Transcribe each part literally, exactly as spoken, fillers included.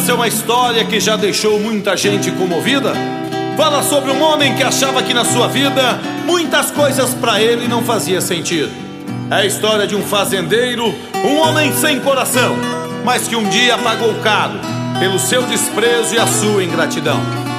Essa é uma história que já deixou muita gente comovida. Fala sobre um homem que achava que na sua vida muitas coisas para ele não fazia sentido. É a história de um fazendeiro, um homem sem coração, mas que um dia pagou caro pelo seu desprezo e a sua ingratidão.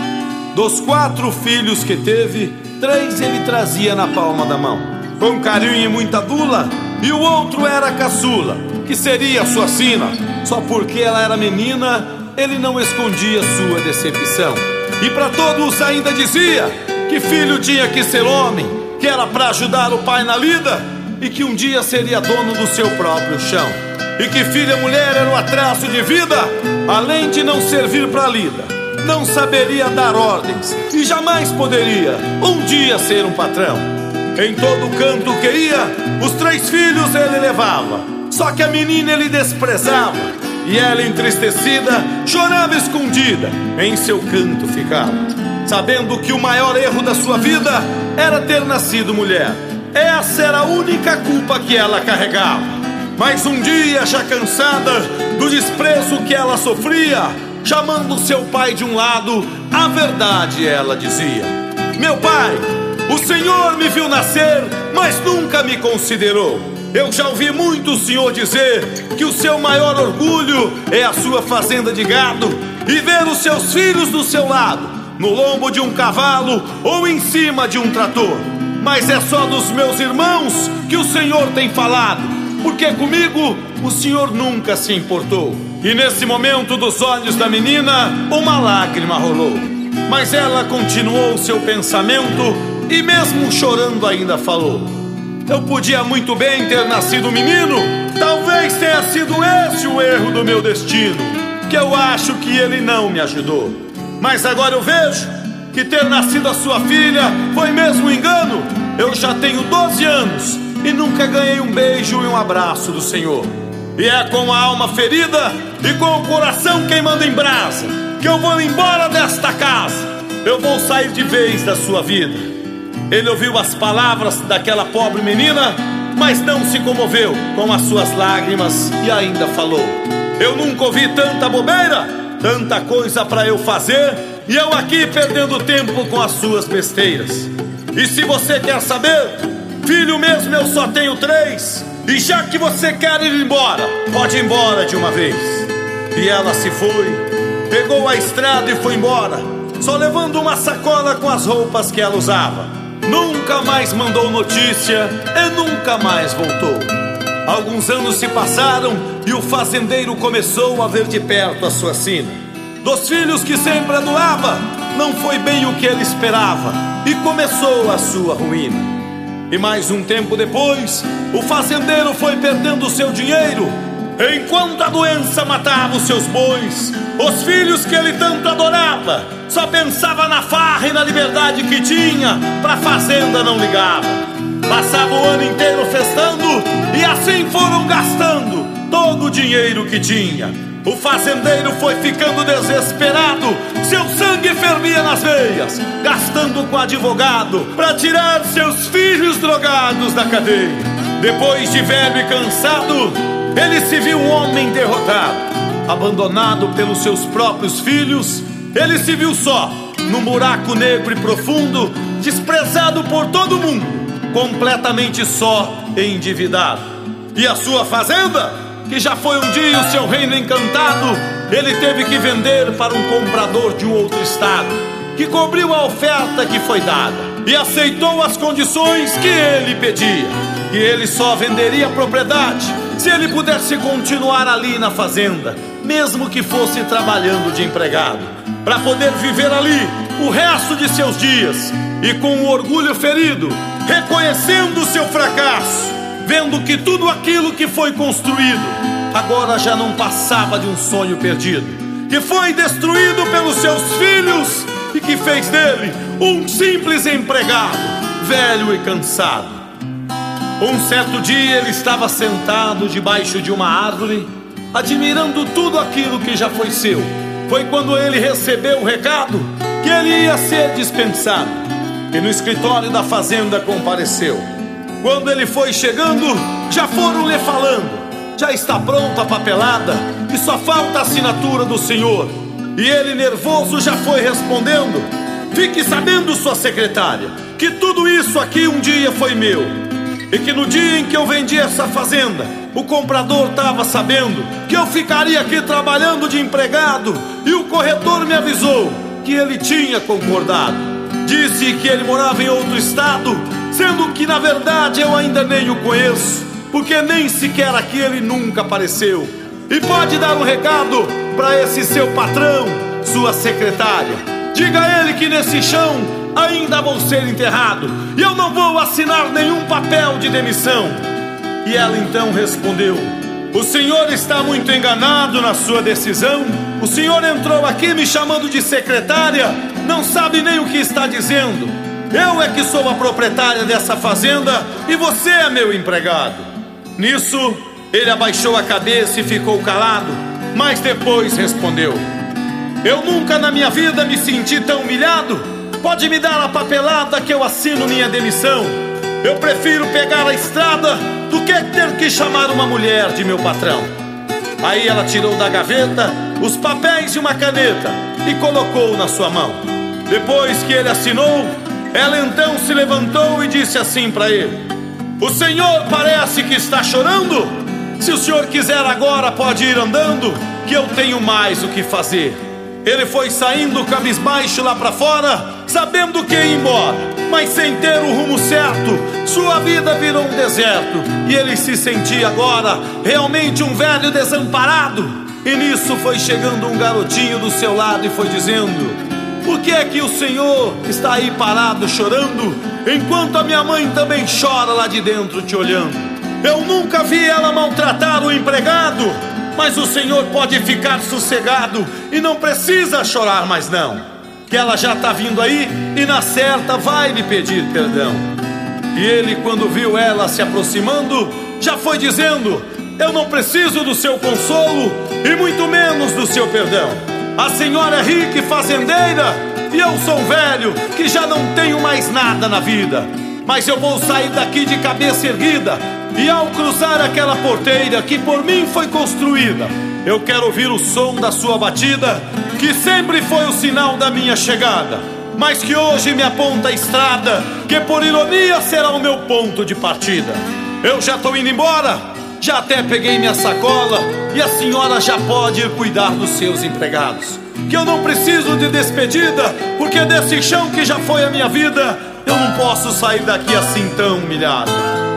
Dos quatro filhos que teve, três ele trazia na palma da mão, com carinho e muita dula, e o outro era a caçula, que seria sua sina. Só porque ela era menina, ele não escondia sua decepção. E para todos ainda dizia que filho tinha que ser homem, que era para ajudar o pai na lida, e que um dia seria dono do seu próprio chão. E que filha mulher era um atraso de vida, além de não servir para a lida, não saberia dar ordens e jamais poderia um dia ser um patrão. Em todo canto que ia, os três filhos ele levava, só que a menina ele desprezava, e ela entristecida chorava escondida, em seu canto ficava, sabendo que o maior erro da sua vida era ter nascido mulher. Essa era a única culpa que ela carregava. Mas um dia, já cansada do desprezo que ela sofria, chamando seu pai de um lado, a verdade ela dizia: meu pai, o senhor me viu nascer, mas nunca me considerou. Eu já ouvi muito o senhor dizer que o seu maior orgulho é a sua fazenda de gado e ver os seus filhos do seu lado, no lombo de um cavalo ou em cima de um trator. Mas é só dos meus irmãos que o senhor tem falado, porque comigo o senhor nunca se importou. E nesse momento dos olhos da menina uma lágrima rolou, mas ela continuou seu pensamento e mesmo chorando ainda falou: eu podia muito bem ter nascido menino, talvez tenha sido esse o erro do meu destino, que eu acho que ele não me ajudou. Mas agora eu vejo que ter nascido a sua filha foi mesmo um engano. Eu já tenho doze anos e nunca ganhei um beijo e um abraço do senhor. E é com a alma ferida e com o coração queimando em brasa que eu vou embora desta casa. Eu vou sair de vez da sua vida. Ele ouviu as palavras daquela pobre menina, mas não se comoveu com as suas lágrimas e ainda falou: eu nunca ouvi tanta bobeira, tanta coisa pra eu fazer, e eu aqui perdendo tempo com as suas besteiras. E se você quer saber, filho mesmo eu só tenho três, e já que você quer ir embora, pode ir embora de uma vez. E ela se foi, pegou a estrada e foi embora, só levando uma sacola com as roupas que ela usava. Nunca mais mandou notícia e nunca mais voltou. Alguns anos se passaram e o fazendeiro começou a ver de perto a sua sina. Dos filhos que sempre adulava, não foi bem o que ele esperava, e começou a sua ruína. E mais um tempo depois, o fazendeiro foi perdendo seu dinheiro, enquanto a doença matava os seus bois. Os filhos que ele tanto adorava só pensava na farra e na liberdade que tinha, pra fazenda não ligava. Passava o ano inteiro festando e assim foram gastando todo o dinheiro que tinha. O fazendeiro foi ficando desesperado, seu sangue fervia nas veias, gastando com advogado pra tirar seus filhos drogados da cadeia. Depois de velho e cansado, ele se viu um homem derrotado, abandonado pelos seus próprios filhos. Ele se viu só, num buraco negro e profundo, desprezado por todo mundo, completamente só e endividado. E a sua fazenda, que já foi um dia o seu reino encantado, ele teve que vender para um comprador de um outro estado, que cobriu a oferta que foi dada e aceitou as condições que ele pedia. E ele só venderia a propriedade se ele pudesse continuar ali na fazenda, mesmo que fosse trabalhando de empregado, para poder viver ali o resto de seus dias. E com o orgulho ferido, reconhecendo o seu fracasso, vendo que tudo aquilo que foi construído agora já não passava de um sonho perdido, que foi destruído pelos seus filhos e que fez dele um simples empregado, velho e cansado. Um certo dia ele estava sentado debaixo de uma árvore, admirando tudo aquilo que já foi seu. Foi quando ele recebeu o recado que ele ia ser dispensado, e no escritório da fazenda compareceu. Quando ele foi chegando, já foram lhe falando: já está pronta a papelada, e só falta a assinatura do senhor. E ele, nervoso, já foi respondendo: fique sabendo, sua secretária, que tudo isso aqui um dia foi meu, e que no dia em que eu vendi essa fazenda, o comprador estava sabendo que eu ficaria aqui trabalhando de empregado, e o corretor me avisou que ele tinha concordado. Disse que ele morava em outro estado, sendo que na verdade eu ainda nem o conheço, porque nem sequer aqui ele nunca apareceu. E pode dar um recado para esse seu patrão, sua secretária. Diga a ele que nesse chão ainda vou ser enterrado, e eu não vou assinar nenhum papel de demissão. E ela então respondeu: o senhor está muito enganado na sua decisão. O senhor entrou aqui me chamando de secretária, não sabe nem o que está dizendo. Eu é que sou a proprietária dessa fazenda e você é meu empregado. Nisso, ele abaixou a cabeça e ficou calado, mas depois respondeu: eu nunca na minha vida me senti tão humilhado. Pode me dar a papelada que eu assino minha demissão. Eu prefiro pegar a estrada do que ter que chamar uma mulher de meu patrão. Aí ela tirou da gaveta os papéis e uma caneta e colocou na sua mão. Depois que ele assinou, ela então se levantou e disse assim para ele: o senhor parece que está chorando. Se o senhor quiser agora pode ir andando, que eu tenho mais o que fazer. Ele foi saindo cabisbaixo lá para fora, sabendo que ia embora, mas sem ter o rumo certo. Sua vida virou um deserto, e ele se sentia agora realmente um velho desamparado. E nisso foi chegando um garotinho do seu lado e foi dizendo: por que é que o senhor está aí parado chorando, enquanto a minha mãe também chora lá de dentro te olhando? Eu nunca vi ela maltratar o empregado, mas o senhor pode ficar sossegado e não precisa chorar mais não, que ela já está vindo aí e na certa vai lhe pedir perdão. E ele, quando viu ela se aproximando, já foi dizendo: eu não preciso do seu consolo e muito menos do seu perdão. A senhora é rica e fazendeira, e eu sou um velho que já não tenho mais nada na vida. Mas eu vou sair daqui de cabeça erguida, e ao cruzar aquela porteira que por mim foi construída, eu quero ouvir o som da sua batida, que sempre foi o sinal da minha chegada, mas que hoje me aponta a estrada, que por ironia será o meu ponto de partida. Eu já estou indo embora, já até peguei minha sacola, e a senhora já pode ir cuidar dos seus empregados, que eu não preciso de despedida, porque desse chão que já foi a minha vida, eu não posso sair daqui assim tão humilhado.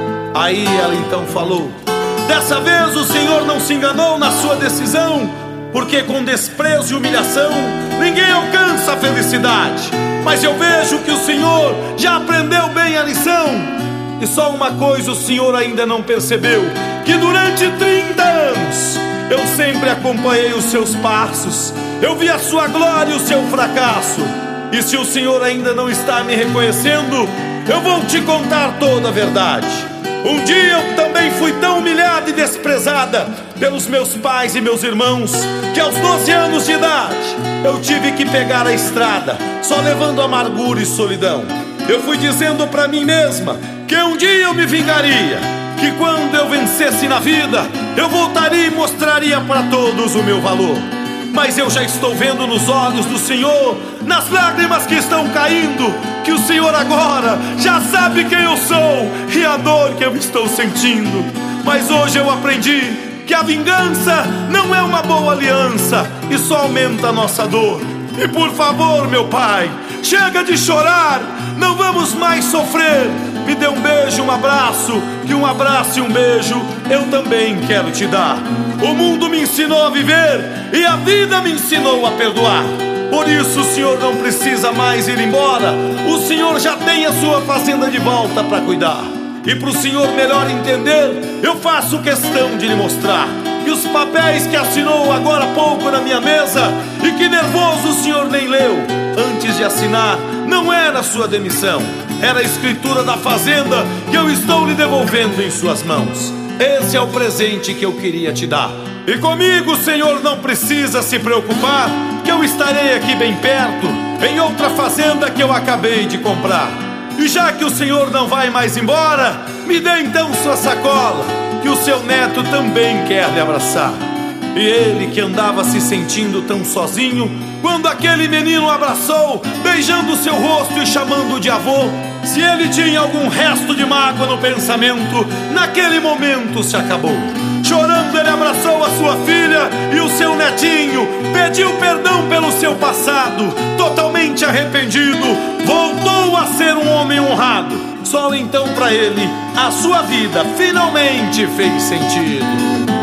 Aí ela então falou: dessa vez o senhor não se enganou na sua decisão, porque com desprezo e humilhação ninguém alcança a felicidade. Mas eu vejo que o senhor já aprendeu bem a lição. E só uma coisa o senhor ainda não percebeu: que durante trinta anos eu sempre acompanhei os seus passos, eu vi a sua glória e o seu fracasso. E se o senhor ainda não está me reconhecendo, eu vou te contar toda a verdade. Um dia eu também fui tão humilhada e desprezada pelos meus pais e meus irmãos, que aos doze anos de idade eu tive que pegar a estrada, só levando amargura e solidão. Eu fui dizendo pra mim mesma que um dia eu me vingaria, que quando eu vencesse na vida, eu voltaria e mostraria para todos o meu valor. Mas eu já estou vendo nos olhos do Senhor, nas lágrimas que estão caindo, que o Senhor agora já sabe quem eu sou e a dor que eu estou sentindo. Mas hoje eu aprendi que a vingança não é uma boa aliança e só aumenta a nossa dor. E por favor, meu pai, chega de chorar, não vamos mais sofrer. Me dê um beijo, um abraço, que um abraço e um beijo eu também quero te dar. O mundo me ensinou a viver e a vida me ensinou a perdoar. Por isso o senhor não precisa mais ir embora, o senhor já tem a sua fazenda de volta para cuidar. E para o senhor melhor entender, eu faço questão de lhe mostrar que os papéis que assinou agora há pouco na minha mesa, e que nervoso o senhor nem leu antes de assinar, não era sua demissão, era a escritura da fazenda que eu estou lhe devolvendo em suas mãos. Esse é o presente que eu queria te dar. E comigo o senhor não precisa se preocupar, que eu estarei aqui bem perto, em outra fazenda que eu acabei de comprar. E já que o senhor não vai mais embora, me dê então sua sacola, que o seu neto também quer lhe abraçar. E ele que andava se sentindo tão sozinho, quando aquele menino o abraçou, beijando seu rosto e chamando de avô, se ele tinha algum resto de mágoa no pensamento, naquele momento se acabou. Chorando ele abraçou a sua filha e o seu netinho, pediu perdão pelo seu passado, totalmente arrependido, voltou a ser um homem honrado. Só então pra ele a sua vida finalmente fez sentido.